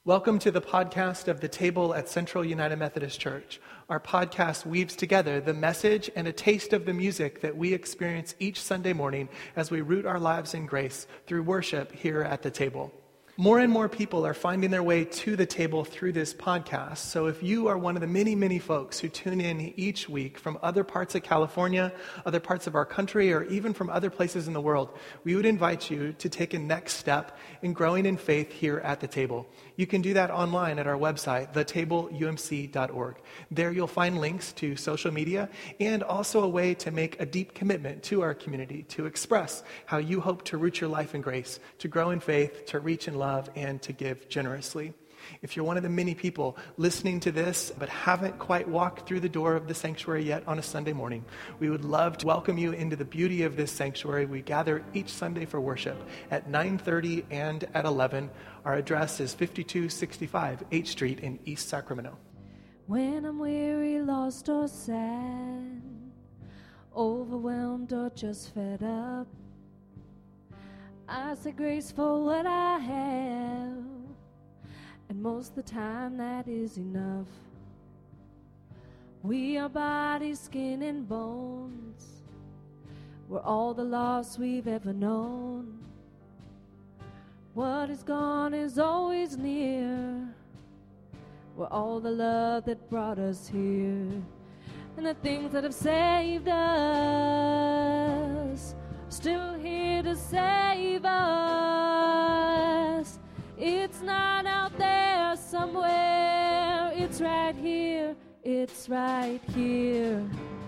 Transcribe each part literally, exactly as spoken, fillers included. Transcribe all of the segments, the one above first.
Welcome to the podcast of The Table at Central United Methodist Church. Our podcast weaves together the message and a taste of the music that we experience each Sunday morning as we root our lives in grace through worship here at The Table. More and more people are finding their way to the table through this podcast. So if you are one of the many, many folks who tune in each week from other parts of California, other parts of our country, or even from other places in the world, we would invite you to take a next step in growing in faith here at the table. You can do that online at our website, the table u m c dot org. There you'll find links to social media and also a way to make a deep commitment to our community, to express how you hope to root your life in grace, to grow in faith, to reach in love, and to give generously. If you're one of the many people listening to this but haven't quite walked through the door of the sanctuary yet on a Sunday morning, we would love to welcome you into the beauty of this sanctuary. We gather each Sunday for worship at nine thirty and at eleven. Our address is fifty-two sixty-five H Street in East Sacramento. When I'm weary, lost or sad, overwhelmed or just fed up, I say grace for what I have, and most of the time that is enough. We are body, skin, and bones. We're all the loss we've ever known. What is gone is always near. We're all the love that brought us here, and the things that have saved us still here to save us. It's not out there somewhere. It's right here. It's right here.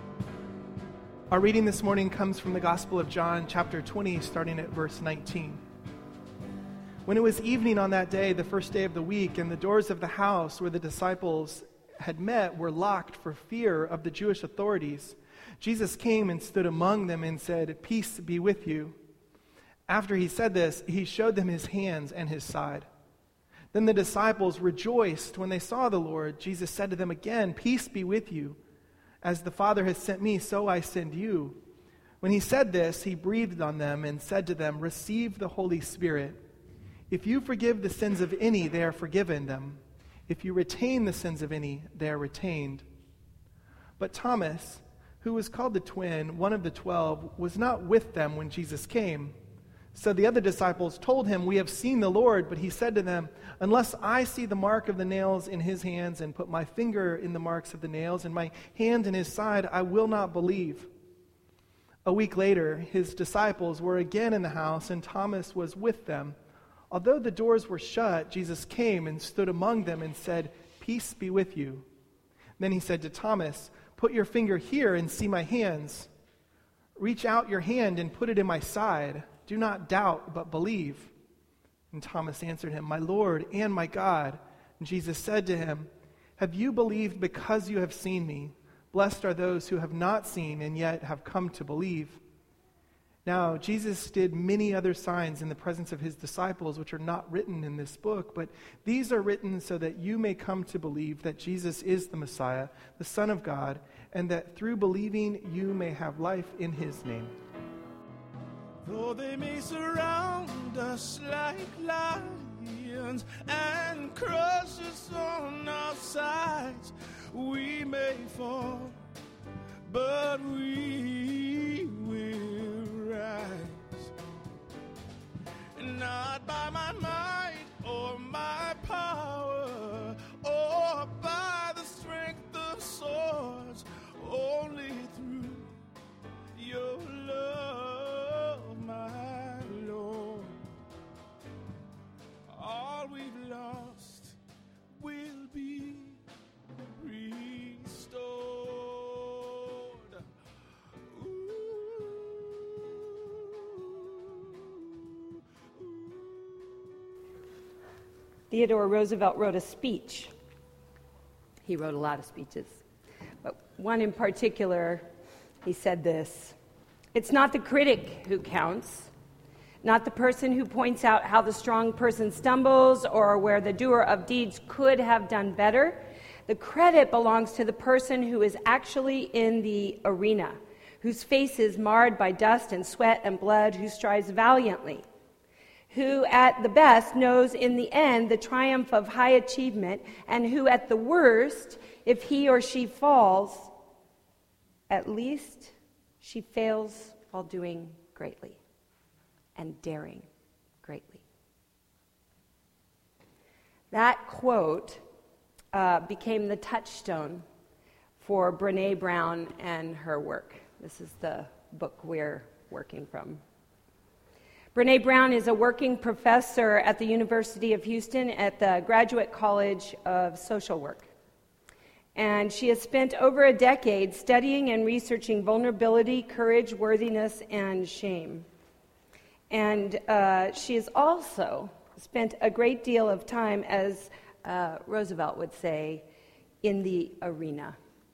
Our reading this morning comes from the Gospel of John, chapter twenty, starting at verse nineteen. When it was evening on that day, the first day of the week, and the doors of the house where the disciples had met were locked for fear of the Jewish authorities, Jesus came and stood among them and said, "Peace be with you." After he said this, he showed them his hands and his side. Then the disciples rejoiced when they saw the Lord. Jesus said to them again, "Peace be with you. As the Father has sent me, so I send you." When he said this, he breathed on them and said to them, "Receive the Holy Spirit. If you forgive the sins of any, they are forgiven them. If you retain the sins of any, they are retained." But Thomas, who was called the twin, one of the twelve, was not with them when Jesus came. So the other disciples told him, "We have seen the Lord." But he said to them, "Unless I see the mark of the nails in his hands and put my finger in the marks of the nails and my hand in his side, I will not believe." A week later, his disciples were again in the house, and Thomas was with them. Although the doors were shut, Jesus came and stood among them and said, "Peace be with you." Then he said to Thomas, "Put your finger here and see my hands. Reach out your hand and put it in my side. Do not doubt, but believe." And Thomas answered him, "My Lord and my God." And Jesus said to him, "Have you believed because you have seen me? Blessed are those who have not seen and yet have come to believe." Now, Jesus did many other signs in the presence of his disciples, which are not written in this book, but these are written so that you may come to believe that Jesus is the Messiah, the Son of God, and that through believing you may have life in his name. Though they may surround us like lions and crush us on our sides, we may fall, but we will rise. Not by my might or my power or by the strength of swords, only through your love, my Lord. All we've lost will be restored. Theodore Roosevelt wrote a speech. He wrote a lot of speeches, but one in particular, he said this: "It's not the critic who counts, not the person who points out how the strong person stumbles or where the doer of deeds could have done better. The credit belongs to the person who is actually in the arena, whose face is marred by dust and sweat and blood, who strives valiantly. who at the best knows in the end the triumph of high achievement, and who at the worst, if he or she falls, at least she fails while doing greatly and daring greatly. That quote uh, became the touchstone for Brené Brown and her work. This is the book we're working from. Brené Brown is a working professor at the University of Houston at the Graduate College of Social Work. And she has spent over a decade studying and researching vulnerability, courage, worthiness, and shame. And uh, she has also spent a great deal of time, as uh, Roosevelt would say, in the arena.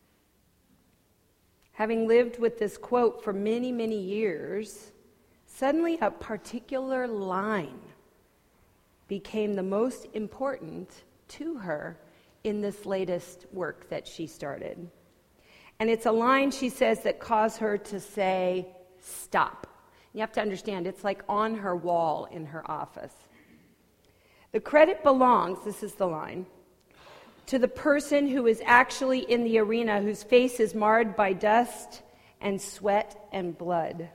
Having lived with this quote for many, many years, suddenly a particular line became the most important to her in this latest work that she started. And it's a line, she says, that caused her to say, stop. You have to understand, it's like on her wall in her office. The credit belongs, this is the line, to the person who is actually in the arena, whose face is marred by dust and sweat and blood.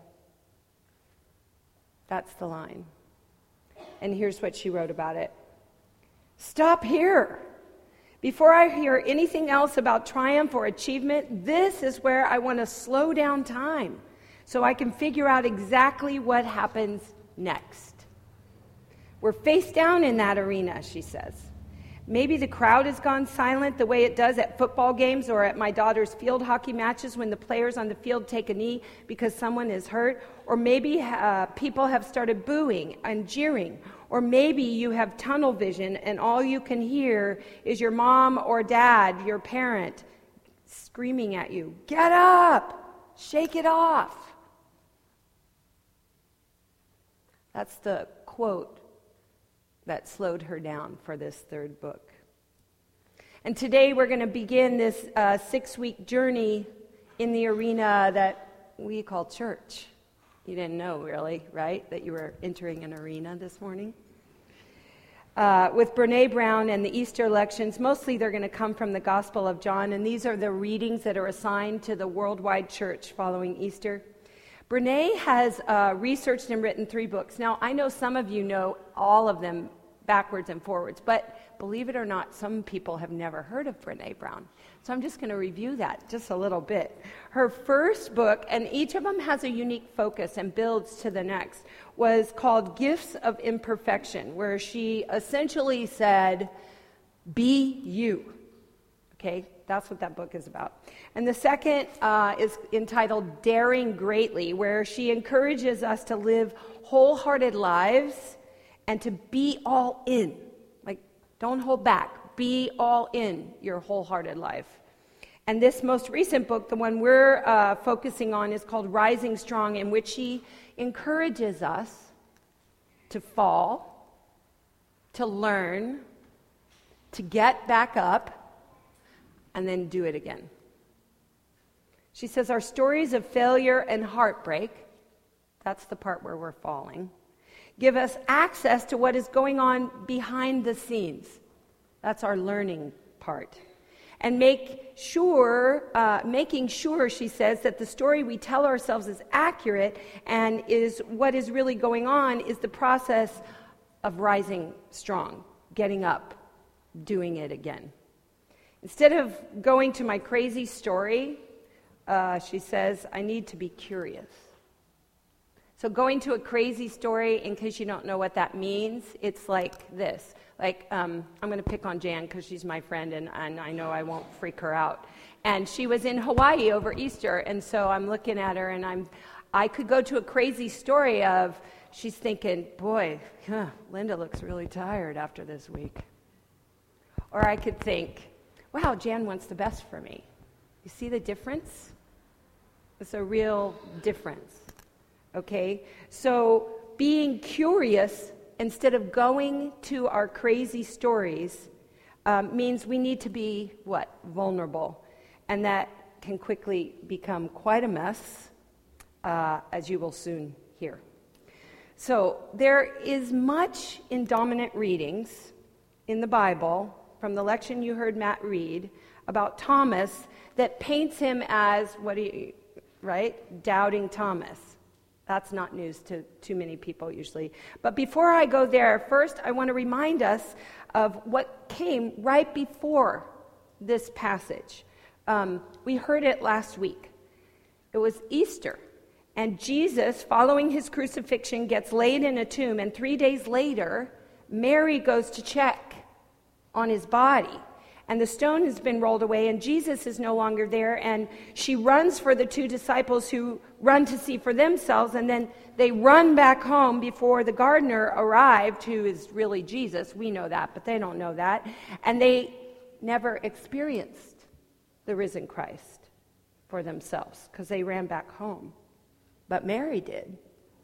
That's the line. And here's what she wrote about it. Stop here. Before I hear anything else about triumph or achievement, this is where I want to slow down time so I can figure out exactly what happens next. We're face down in that arena, she says. Maybe the crowd has gone silent the way it does at football games or at my daughter's field hockey matches when the players on the field take a knee because someone is hurt. Or maybe uh, people have started booing and jeering. Or maybe you have tunnel vision and all you can hear is your mom or dad, your parent, screaming at you, "Get up! Shake it off!" That's the quote that slowed her down for this third book. And today we're going to begin this uh, six-week journey in the arena that we call church. You didn't know, really, right, that you were entering an arena this morning? Uh, with Brené Brown and the Easter lections, mostly they're going to come from the Gospel of John, and these are the readings that are assigned to the worldwide church following Easter. Brené has uh, researched and written three books. Now, I know some of you know all of them backwards and forwards, but believe it or not, some people have never heard of Brené Brown. So I'm just going to review that just a little bit. Her first book, and each of them has a unique focus and builds to the next, was called Gifts of Imperfection, where she essentially said, be you. Okay, that's what that book is about. And the second uh, is entitled Daring Greatly, where she encourages us to live wholehearted lives and to be all in. Like, don't hold back. Be all in your wholehearted life. And this most recent book, the one we're uh, focusing on, is called Rising Strong, in which she encourages us to fall, to learn, to get back up, and then do it again. She says our stories of failure and heartbreak, that's the part where we're falling, give us access to what is going on behind the scenes. That's our learning part. And make sure, uh, making sure, she says, that the story we tell ourselves is accurate and is what is really going on is the process of rising strong, getting up, doing it again. Instead of going to my crazy story, uh, she says, I need to be curious. So going to a crazy story, in case you don't know what that means, it's like this. Like, um, I'm going to pick on Jan because she's my friend, and, and I know I won't freak her out. And she was in Hawaii over Easter, and so I'm looking at her, and I'm, I could go to a crazy story of, she's thinking, boy, huh, Linda looks really tired after this week. Or I could think, wow, Jan wants the best for me. You see the difference? It's a real difference. Okay? So being curious instead of going to our crazy stories um, means we need to be, what? Vulnerable. And that can quickly become quite a mess, uh, as you will soon hear. So there is much in dominant readings in the Bible, from the lection you heard Matt read, about Thomas that paints him as, what do you, right? Doubting Thomas. That's not news to too many people usually. But before I go there, first I want to remind us of what came right before this passage. Um, we heard it last week. It was Easter. And Jesus, following his crucifixion, gets laid in a tomb. And three days later, Mary goes to check on his body. And the stone has been rolled away, and Jesus is no longer there. And she runs for the two disciples who run to see for themselves. And then they run back home before the gardener arrived, who is really Jesus. We know that, but they don't know that. And they never experienced the risen Christ for themselves because they ran back home. But Mary did.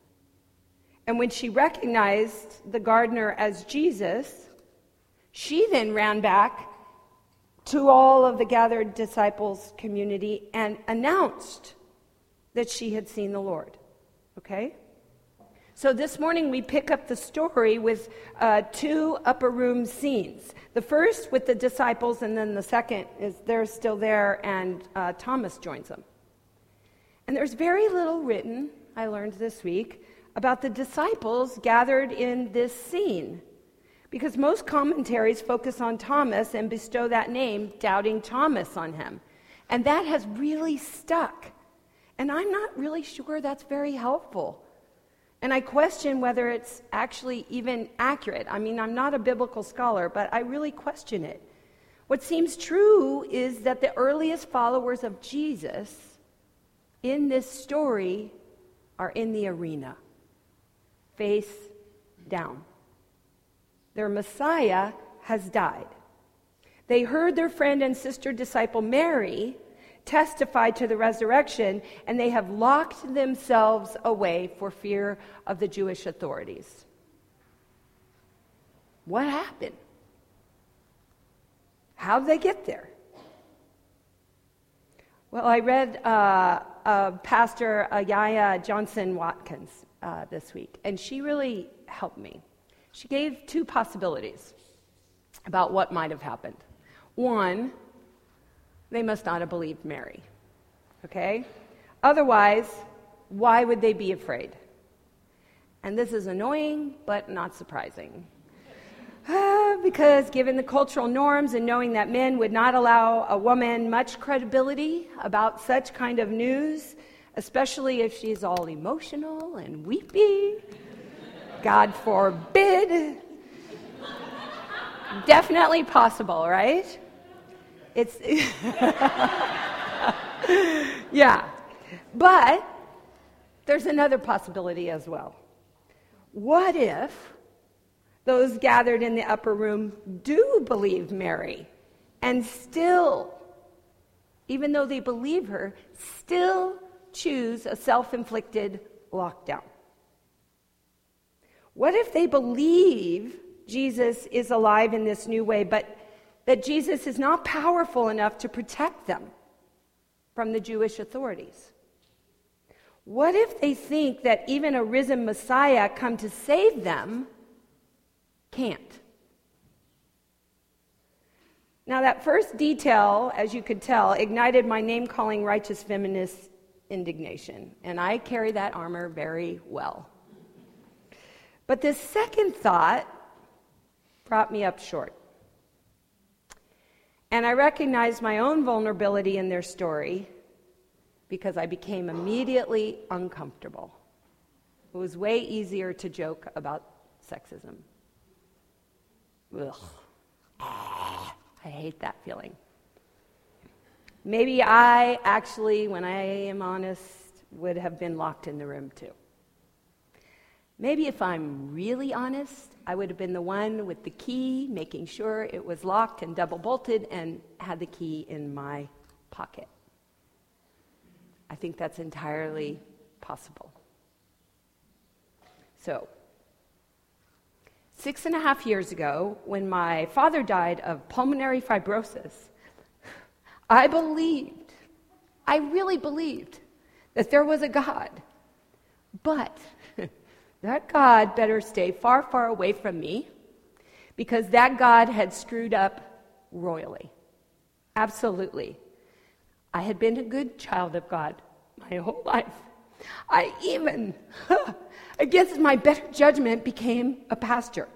And when she recognized the gardener as Jesus, she then ran back to all of the gathered disciples' community and announced that she had seen the Lord. Okay? So this morning we pick up the story with uh, two upper room scenes. The first with the disciples, and then the second is they're still there and uh, Thomas joins them. And there's very little written, I learned this week, about the disciples gathered in this scene. Because most commentaries focus on Thomas and bestow that name, Doubting Thomas, on him. And that has really stuck. And I'm not really sure that's very helpful. And I question whether it's actually even accurate. I mean, I'm not a biblical scholar, but I really question it. What seems true is that the earliest followers of Jesus in this story are in the arena, face down. Their Messiah has died. They heard their friend and sister disciple Mary testify to the resurrection, and they have locked themselves away for fear of the Jewish authorities. What happened? How did they get there? Well, I read uh, uh, Pastor Ayaya Johnson Watkins uh, this week, and she really helped me. She gave two possibilities about what might have happened. One, they must not have believed Mary. Okay? Otherwise, why would they be afraid? And this is annoying, but not surprising. Uh, because given the cultural norms and knowing that men would not allow a woman much credibility about such kind of news, especially if she's all emotional and weepy, God forbid. Definitely possible, right? It's yeah. But there's another possibility as well. What if those gathered in the upper room do believe Mary and still, even though they believe her, still choose a self-inflicted lockdown? What if they believe Jesus is alive in this new way, but that Jesus is not powerful enough to protect them from the Jewish authorities? What if they think that even a risen Messiah come to save them can't? Now, that first detail, as you could tell, ignited my name-calling righteous feminist indignation, and I carry that armor very well. But this second thought brought me up short. And I recognized my own vulnerability in their story because I became immediately uncomfortable. It was way easier to joke about sexism. Ugh. I hate that feeling. Maybe I actually, when I am honest, would have been locked in the room too. Maybe if I'm really honest, I would have been the one with the key, making sure it was locked and double bolted and had the key in my pocket. I think that's entirely possible. So, six and a half years ago, when my father died of pulmonary fibrosis, I believed, I really believed that there was a God. But that God better stay far, far away from me, because that God had screwed up royally. Absolutely. I had been a good child of God my whole life. I even, against my better judgment, became a pastor.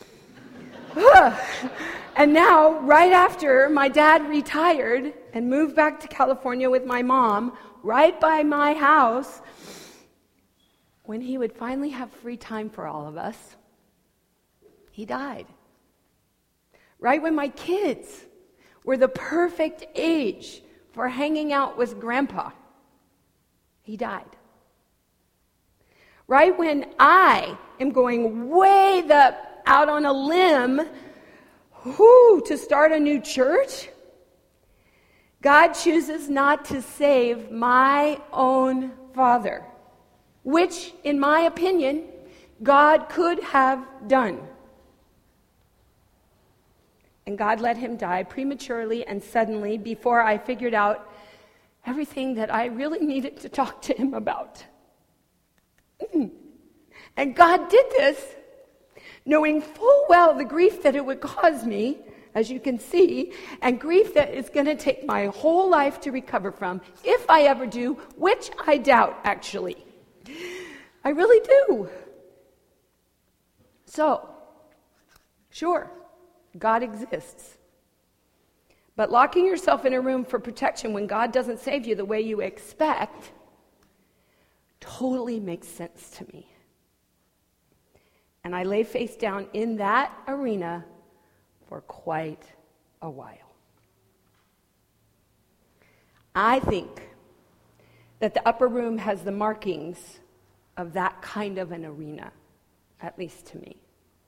And now, right after my dad retired and moved back to California with my mom, right by my house, when he would finally have free time for all of us, he died. Right when my kids were the perfect age for hanging out with Grandpa, he died. Right when I am going way the, out on a limb whoo, to start a new church, God chooses not to save my own father, which, in my opinion, God could have done. And God let him die prematurely and suddenly before I figured out everything that I really needed to talk to him about. And God did this knowing full well the grief that it would cause me, as you can see, and grief that is going to take my whole life to recover from, if I ever do, which I doubt, actually. I really do. So, sure, God exists. But locking yourself in a room for protection when God doesn't save you the way you expect totally makes sense to me. And I lay face down in that arena for quite a while. I think that the upper room has the markings of that kind of an arena, at least to me.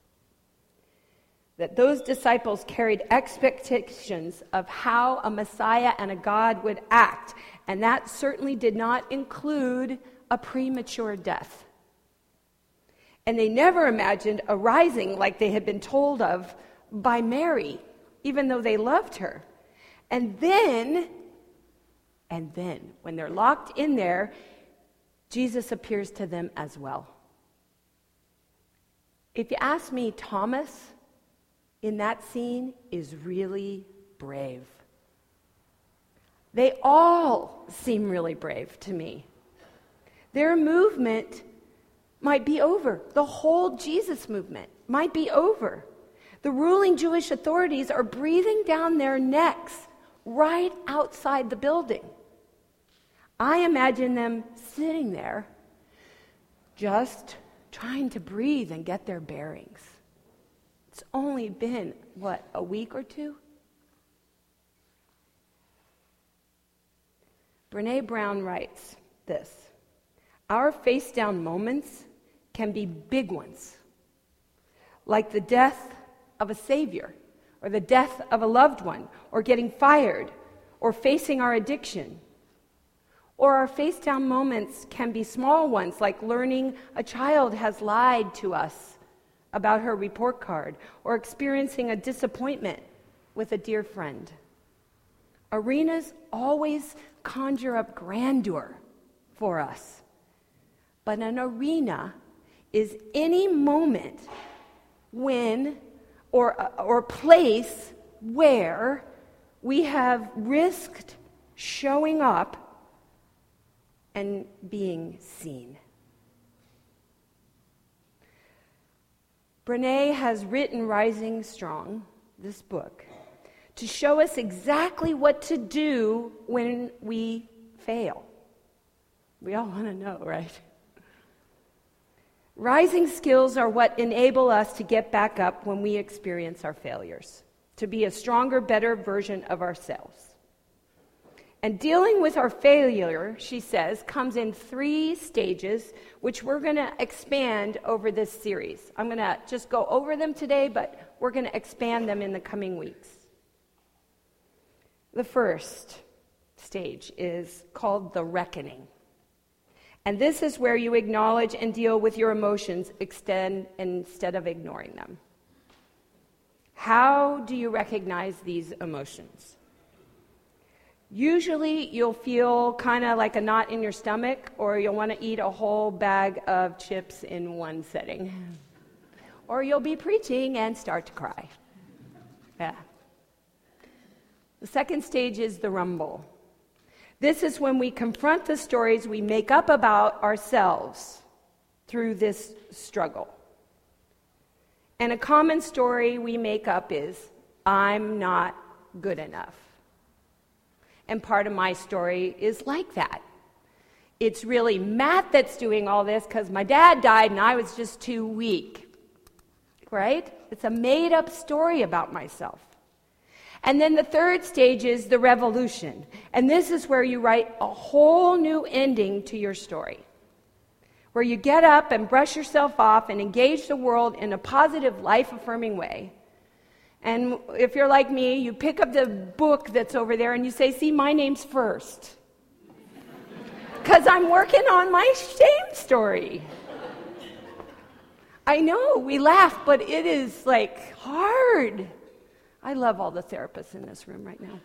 That those disciples carried expectations of how a Messiah and a God would act, and that certainly did not include a premature death. And they never imagined a rising like they had been told of by Mary, even though they loved her. And then, and then, when they're locked in there, Jesus appears to them as well. If you ask me, Thomas in that scene is really brave. They all seem really brave to me. Their movement might be over. The whole Jesus movement might be over. The ruling Jewish authorities are breathing down their necks right outside the building. I imagine them sitting there just trying to breathe and get their bearings. It's only been, what, a week or two? Brené Brown writes this: our face-down moments can be big ones, like the death of a savior, or the death of a loved one, or getting fired, or facing our addiction. Or our face-down moments can be small ones, like learning a child has lied to us about her report card, or experiencing a disappointment with a dear friend. Arenas always conjure up grandeur for us. But an arena is any moment when, or, or place where we have risked showing up and being seen. Brené has written Rising Strong, this book, to show us exactly what to do when we fail. We all want to know, right? Rising skills are what enable us to get back up when we experience our failures, to be a stronger, better version of ourselves. And dealing with our failure, she says, comes in three stages, which we're going to expand over this series. I'm going to just go over them today, but we're going to expand them in the coming weeks. The first stage is called the reckoning. And this is where you acknowledge and deal with your emotions extend, instead of ignoring them. How do you recognize these emotions? Usually you'll feel kind of like a knot in your stomach, or you'll want to eat a whole bag of chips in one setting. Or you'll be preaching and start to cry. Yeah. The second stage is the rumble. This is when we confront the stories we make up about ourselves through this struggle. And a common story we make up is, I'm not good enough. And part of my story is like that. It's really Matt that's doing all this because my dad died and I was just too weak. Right? It's a made-up story about myself. And then the third stage is the revolution. And this is where you write a whole new ending to your story, where you get up and brush yourself off and engage the world in a positive, life-affirming way. And if you're like me, you pick up the book that's over there and you say, see, my name's first. Because I'm working on my shame story. I know, we laugh, but it is like hard. I love all the therapists in this room right now.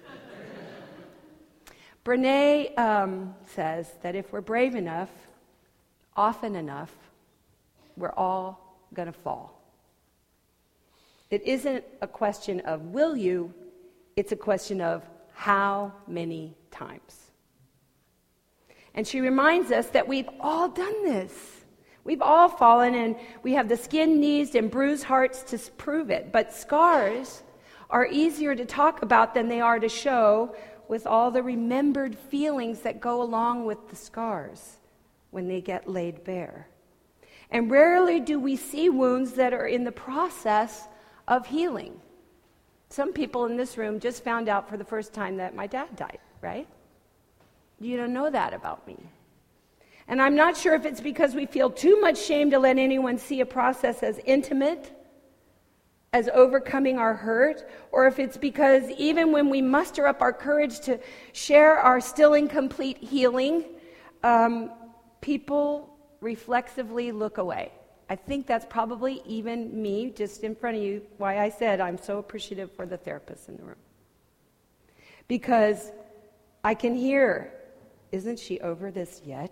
Brene um, says that if we're brave enough, often enough, we're all going to fall. It isn't a question of will you, it's a question of how many times. And she reminds us that we've all done this. We've all fallen, and we have the skinned knees and bruised hearts to prove it. But scars are easier to talk about than they are to show, with all the remembered feelings that go along with the scars when they get laid bare. And rarely do we see wounds that are in the process of healing. Some people in this room just found out for the first time that my dad died, right? You don't know that about me. And I'm not sure if it's because we feel too much shame to let anyone see a process as intimate as overcoming our hurt, or if it's because even when we muster up our courage to share our still incomplete healing, um, people reflexively look away. I think that's probably even me, just in front of you, why I said I'm so appreciative for the therapists in the room. Because I can hear, isn't she over this yet?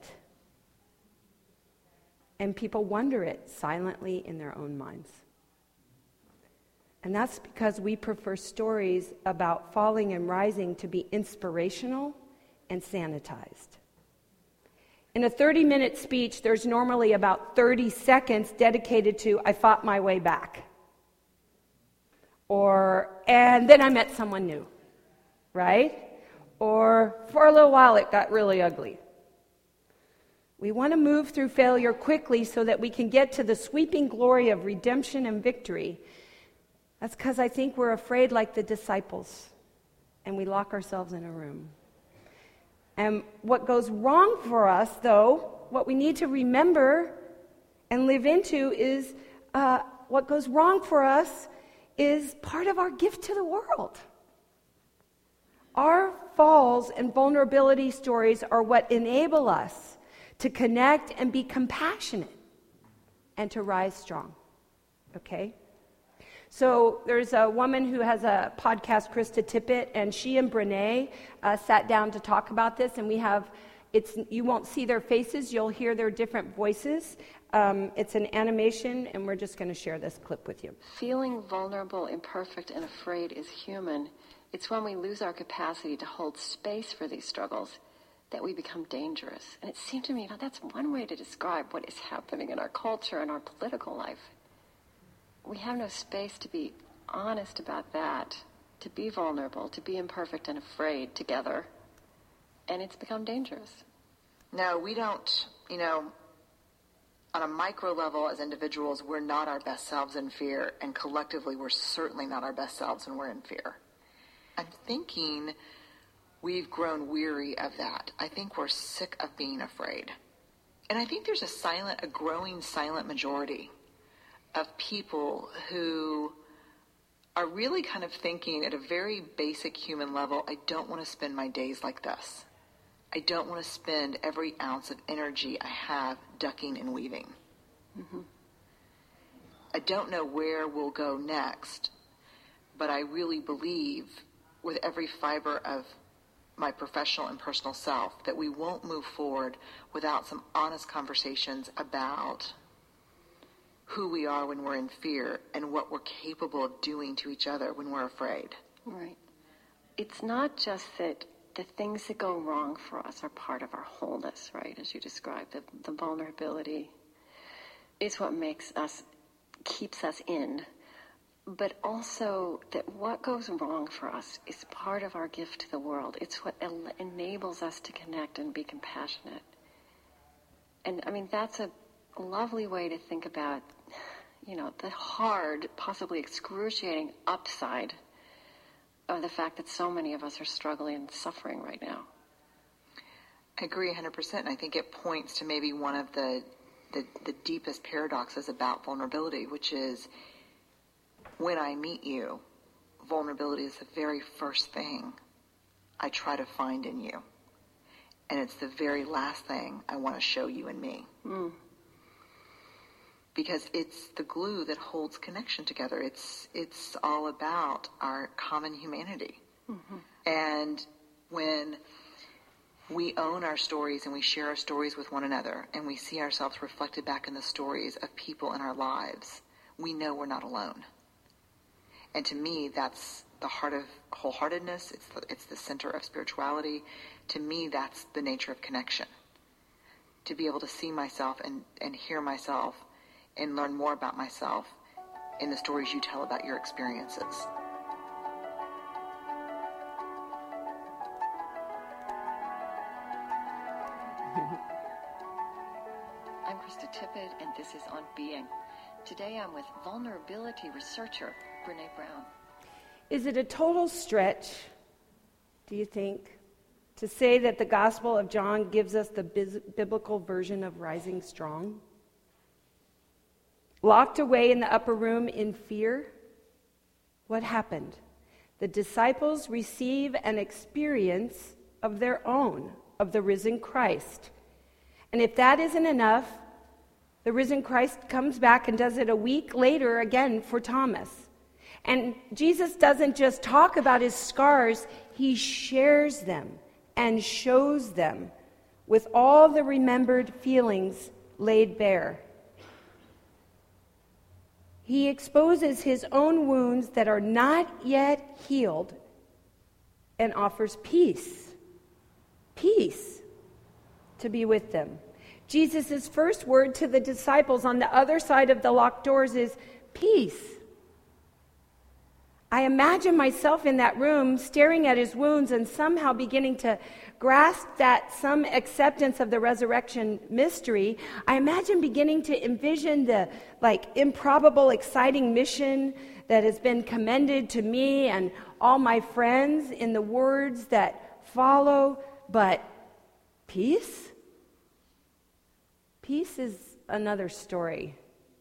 And people wonder it silently in their own minds. And that's because we prefer stories about falling and rising to be inspirational and sanitized. In a thirty-minute speech, there's normally about thirty seconds dedicated to, I fought my way back. Or, and then I met someone new, right? Or, for a little while it got really ugly. We want to move through failure quickly so that we can get to the sweeping glory of redemption and victory. That's because I think we're afraid like the disciples, and we lock ourselves in a room. And what goes wrong for us, though, what we need to remember and live into is uh, what goes wrong for us is part of our gift to the world. Our falls and vulnerability stories are what enable us to connect and be compassionate and to rise strong. Okay? So there's a woman who has a podcast, Krista Tippett, and she and Brene uh, sat down to talk about this, and we have, it's you won't see their faces, you'll hear their different voices. Um, it's an animation, and we're just going to share this clip with you. Feeling vulnerable, imperfect, and afraid is human. It's when we lose our capacity to hold space for these struggles that we become dangerous. And it seemed to me, you know, that's one way to describe what is happening in our culture and our political life. We have no space to be honest about that, to be vulnerable, to be imperfect and afraid together. And it's become dangerous. No, we don't, you know, on a micro level as individuals, we're not our best selves in fear. And collectively, we're certainly not our best selves when we're in fear. I'm thinking we've grown weary of that. I think we're sick of being afraid. And I think there's a silent, a growing silent majority of people who are really kind of thinking at a very basic human level, I don't want to spend my days like this. I don't want to spend every ounce of energy I have ducking and weaving. Mm-hmm. I don't know where we'll go next, but I really believe with every fiber of my professional and personal self, that we won't move forward without some honest conversations about who we are when we're in fear and what we're capable of doing to each other when we're afraid. Right. It's not just that the things that go wrong for us are part of our wholeness, right? As you described, the, the vulnerability is what makes us, keeps us in. But also that what goes wrong for us is part of our gift to the world. It's what el- enables us to connect and be compassionate. And I mean, that's a lovely way to think about, you know, the hard, possibly excruciating upside of the fact that so many of us are struggling and suffering right now. I agree one hundred percent. And I think it points to maybe one of the, the, the deepest paradoxes about vulnerability, which is when I meet you, vulnerability is the very first thing I try to find in you. And it's the very last thing I want to show you in me. Mm. Because it's the glue that holds connection together. It's it's all about our common humanity. Mm-hmm. And when we own our stories and we share our stories with one another and we see ourselves reflected back in the stories of people in our lives, we know we're not alone. And to me, that's the heart of wholeheartedness. It's the, it's the center of spirituality. To me, that's the nature of connection. To be able to see myself and, and hear myself and learn more about myself in the stories you tell about your experiences. I'm Krista Tippett, and this is On Being. Today I'm with vulnerability researcher Brene Brown. Is it a total stretch, do you think, to say that the Gospel of John gives us the biz- biblical version of rising strong? Locked away in the upper room in fear, what happened? The disciples receive an experience of their own, of the risen Christ. And if that isn't enough, the risen Christ comes back and does it a week later again for Thomas. And Jesus doesn't just talk about his scars, he shares them and shows them with all the remembered feelings laid bare. He exposes his own wounds that are not yet healed and offers peace, peace to be with them. Jesus' first word to the disciples on the other side of the locked doors is peace. I imagine myself in that room staring at his wounds and somehow beginning to grasp that some acceptance of the resurrection mystery. I imagine beginning to envision the like improbable, exciting mission that has been commended to me and all my friends in the words that follow. But peace? Peace is another story.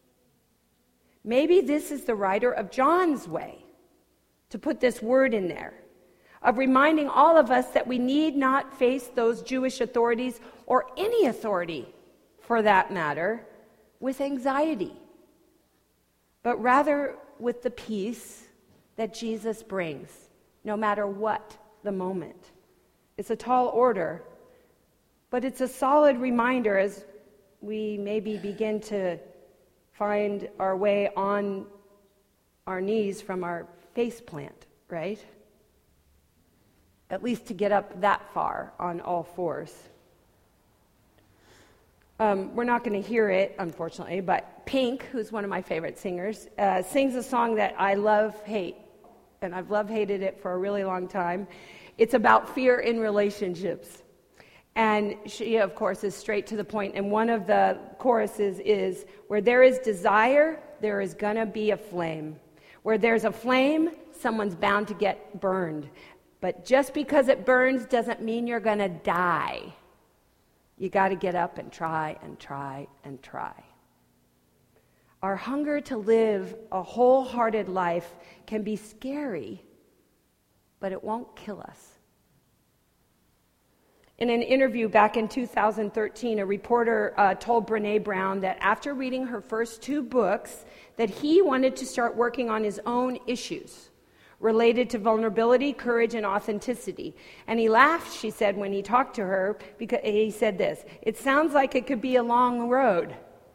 Maybe this is the writer of John's way to put this word in there, of reminding all of us that we need not face those Jewish authorities, or any authority for that matter, with anxiety, but rather with the peace that Jesus brings, no matter what the moment. It's a tall order, but it's a solid reminder as we maybe begin to find our way on our knees from our face plant, right? At least to get up that far on all fours. Um, we're not going to hear it, unfortunately, but Pink, who's one of my favorite singers, uh, sings a song that I love, hate, and I've love-hated it for a really long time. It's about fear in relationships. And she, of course, is straight to the point. And one of the choruses is, where there is desire, there is going to be a flame. Where there's a flame, someone's bound to get burned. But just because it burns doesn't mean you're going to die. You got to get up and try and try and try. Our hunger to live a wholehearted life can be scary, but it won't kill us. In an interview back in two thousand thirteen, a reporter uh, told Brene Brown that after reading her first two books, that he wanted to start working on his own issues, related to vulnerability, courage, and authenticity. And he laughed, she said, when he talked to her, because he said this, "It sounds like it could be a long road.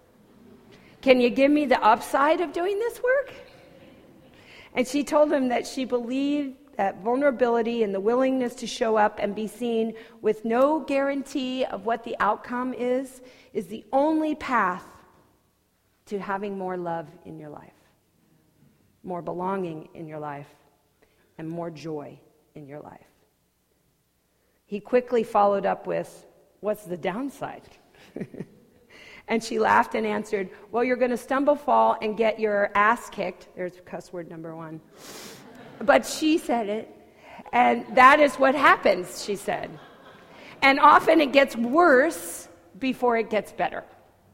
Can you give me the upside of doing this work?" And she told him that she believed that vulnerability and the willingness to show up and be seen with no guarantee of what the outcome is, is the only path to having more love in your life, more belonging in your life, and more joy in your life. He quickly followed up with, "What's the downside?" And she laughed and answered, "Well, you're going to stumble, fall, and get your ass kicked." There's cuss word number one. But she said it, and that is what happens, she said. And often it gets worse before it gets better.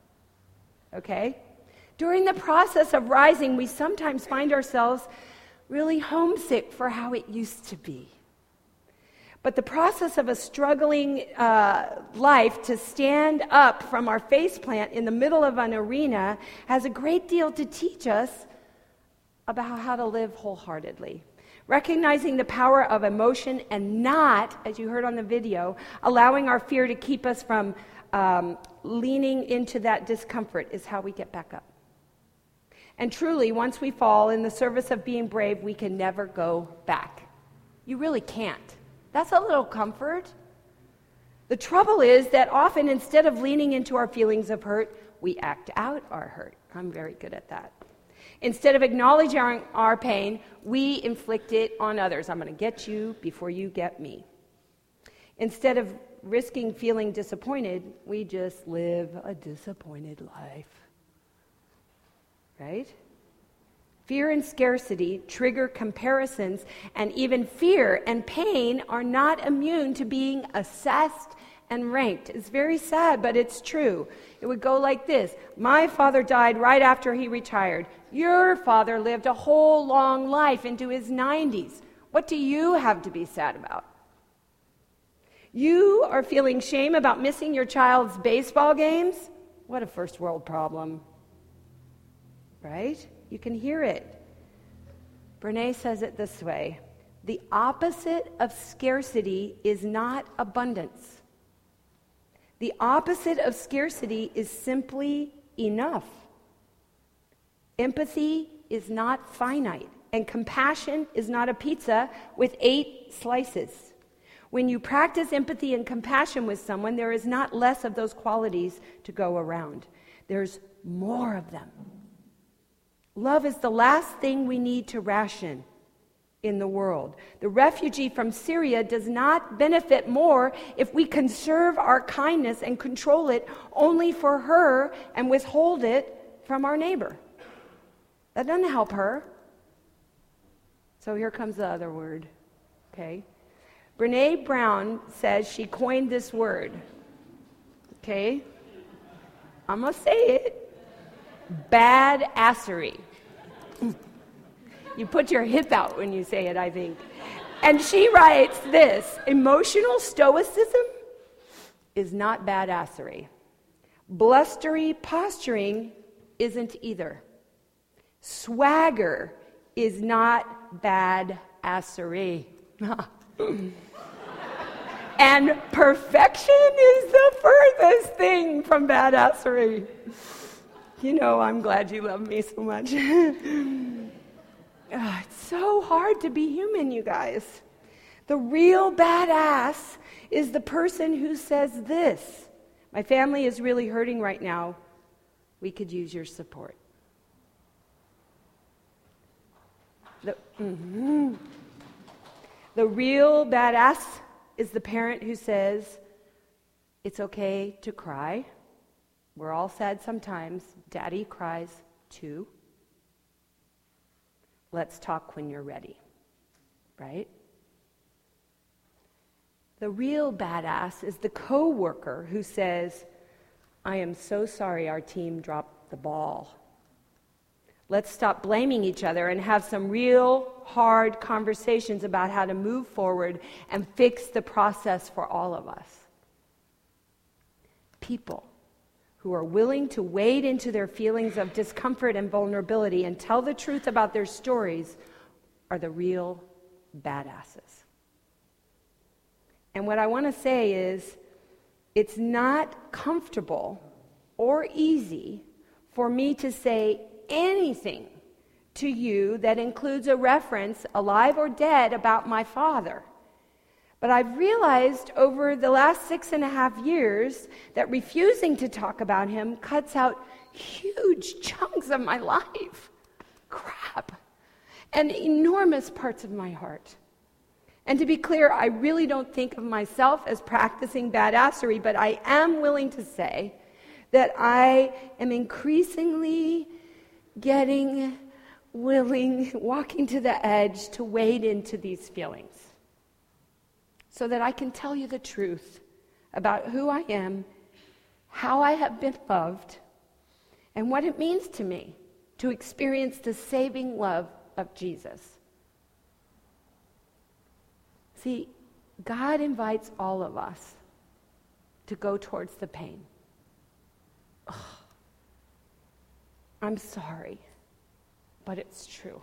Okay? During the process of rising, we sometimes find ourselves really homesick for how it used to be. But the process of a struggling uh, life to stand up from our faceplant in the middle of an arena has a great deal to teach us about how to live wholeheartedly. Recognizing the power of emotion and not, as you heard on the video, allowing our fear to keep us from um, leaning into that discomfort is how we get back up. And truly, once we fall in the service of being brave, we can never go back. You really can't. That's a little comfort. The trouble is that often, instead of leaning into our feelings of hurt, we act out our hurt. I'm very good at that. Instead of acknowledging our, our pain, we inflict it on others. I'm going to get you before you get me. Instead of risking feeling disappointed, we just live a disappointed life. Right? Fear and scarcity trigger comparisons, and even fear and pain are not immune to being assessed and ranked. It's very sad, but it's true. It would go like this. My father died right after he retired. Your father lived a whole long life into his nineties. What do you have to be sad about? You are feeling shame about missing your child's baseball games? What a first world problem. Right? You can hear it. Brene says it this way. The opposite of scarcity is not abundance. The opposite of scarcity is simply enough. Empathy is not finite, and compassion is not a pizza with eight slices. When you practice empathy and compassion with someone, there is not less of those qualities to go around. There's more of them. Love is the last thing we need to ration in the world. The refugee from Syria does not benefit more if we conserve our kindness and control it only for her and withhold it from our neighbor. That doesn't help her. So here comes the other word. Okay? Brene Brown says she coined this word. Okay? I'm going to say it. Badassery. You put your hip out when you say it, I think. And she writes this, emotional stoicism is not badassery. Blustery posturing isn't either. Swagger is not badassery. And perfection is the furthest thing from badassery. You know, I'm glad you love me so much. Oh, it's so hard to be human, you guys. The real badass is the person who says this. My family is really hurting right now. We could use your support. The, mm-hmm. the real badass is the parent who says, it's okay to cry. We're all sad sometimes. Daddy cries too. Let's talk when you're ready, right? The real badass is the coworker who says, I am so sorry our team dropped the ball. Let's stop blaming each other and have some real hard conversations about how to move forward and fix the process for all of us. People who are willing to wade into their feelings of discomfort and vulnerability and tell the truth about their stories are the real badasses. And what I want to say is, it's not comfortable or easy for me to say anything to you that includes a reference, alive or dead, about my father. But I've realized over the last six and a half years that refusing to talk about him cuts out huge chunks of my life. Crap. And enormous parts of my heart. And to be clear, I really don't think of myself as practicing badassery, but I am willing to say that I am increasingly getting willing, walking to the edge to wade into these feelings so that I can tell you the truth about who I am, how I have been loved, and what it means to me to experience the saving love of Jesus. See, God invites all of us to go towards the pain. Ugh. I'm sorry, but it's true.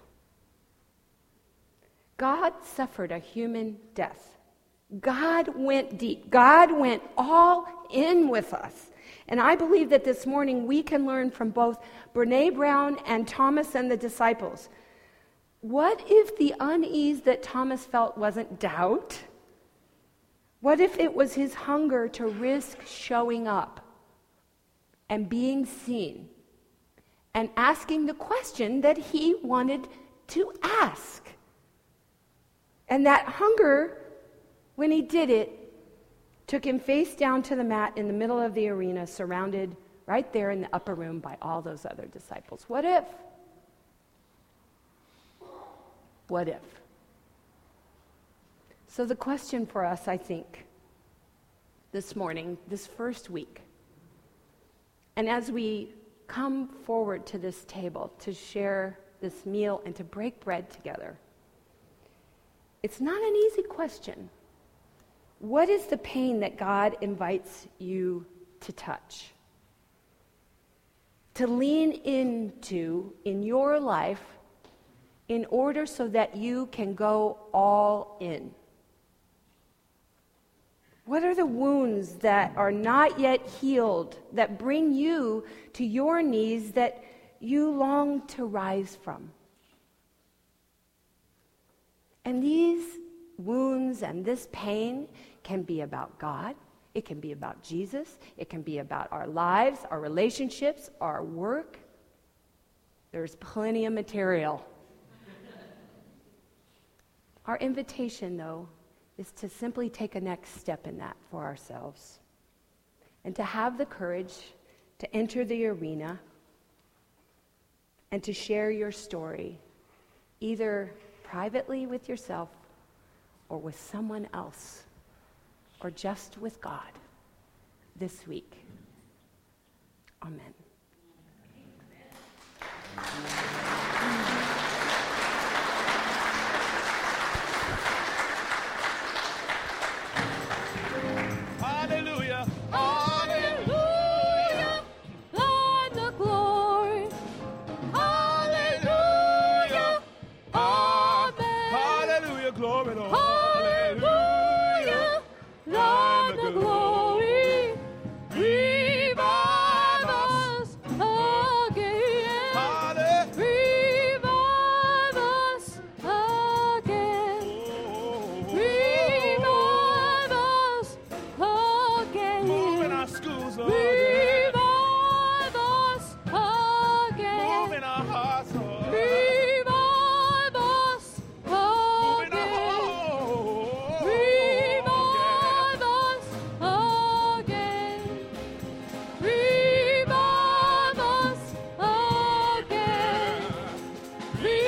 God suffered a human death. God went deep. God went all in with us. And I believe that this morning we can learn from both Brene Brown and Thomas and the disciples. What if the unease that Thomas felt wasn't doubt? What if it was his hunger to risk showing up and being seen and asking the question that he wanted to ask? And that hunger, when he did it, took him face down to the mat in the middle of the arena, surrounded right there in the upper room by all those other disciples. What if? What if? So the question for us, I think, this morning, this first week, and as we come forward to this table to share this meal and to break bread together, it's not an easy question. What is the pain that God invites you to touch? To lean into in your life in order so that you can go all in? What are the wounds that are not yet healed that bring you to your knees that you long to rise from? And these wounds and this pain can be about God. It can be about Jesus. It can be about our lives, our relationships, our work. There's plenty of material. Our invitation, though, is to simply take a next step in that for ourselves and to have the courage to enter the arena and to share your story, either privately with yourself or with someone else or just with God this week. Amen. Hallelujah. Hallelujah, thine the glory. Hallelujah, amen. Hallelujah. Glory, Lord. Hallelujah, thine the glory. Revive us again. Hallelujah. Revive us again. Revive us again. Move in our schools, Lord. Revive us again. Move in our hearts, Lord. Revive us Move in our again. homes. Revive us again. Revive us again. Revive